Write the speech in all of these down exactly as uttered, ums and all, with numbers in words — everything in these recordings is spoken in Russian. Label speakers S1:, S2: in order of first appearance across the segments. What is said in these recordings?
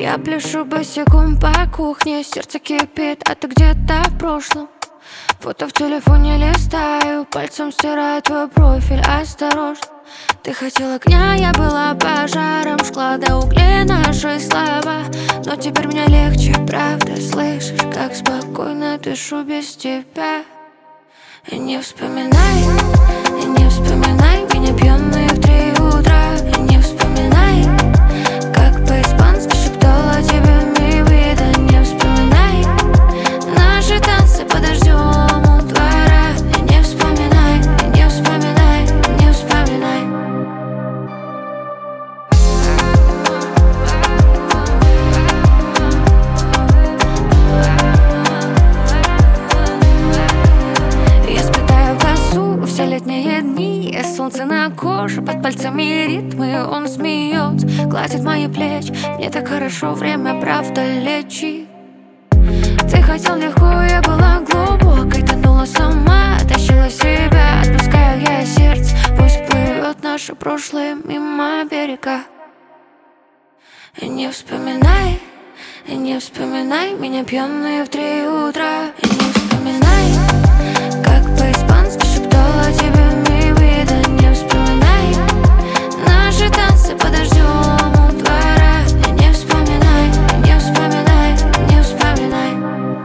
S1: Я пляшу босиком по кухне, сердце кипит, а ты где-то в прошлом. Фото в телефоне листаю, пальцем стираю твой профиль, осторожно. Ты хотела огня, я была пожаром, жгла до углей наши слова. Но теперь мне легче, правда, слышишь, как спокойно дышу без тебя. И не вспоминай, и не вспоминай меня пьяные в три утра. И не вспоминай, как по-испански шептала тебе ми вида. Не вспоминай наши танцы под дождем у двора. И не вспоминай, и не вспоминай, не вспоминай. Я сплетаю косу все летние дни, солнце на коже, под пальцами ритмы. Он смеется, гладит мои плечи. Мне так хорошо, время правда лечит. Ты хотел легко, я была глубокой, тонула сама, тащила себя. Отпускаю я сердце, пусть плывет наше прошлое мимо берега. И не вспоминай, и не вспоминай меня пьяные в три утра. И не вспоминай, как по-испански шептала тебе ми вида. Не вспоминай наши танцы под дождем у двора. И не вспоминай, не вспоминай, не вспоминай.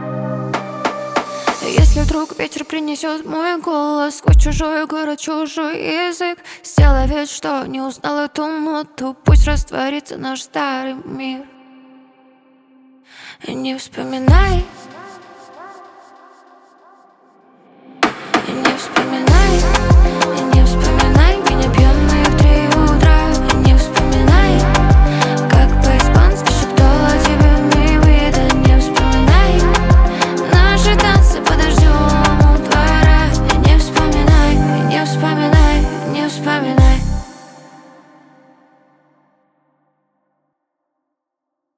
S1: Если вдруг ветер принесет мой голос сквозь чужой город, чужой язык, сделай вид, что не узнал эту ноту. Пусть растворится наш старый мир. И не вспоминай,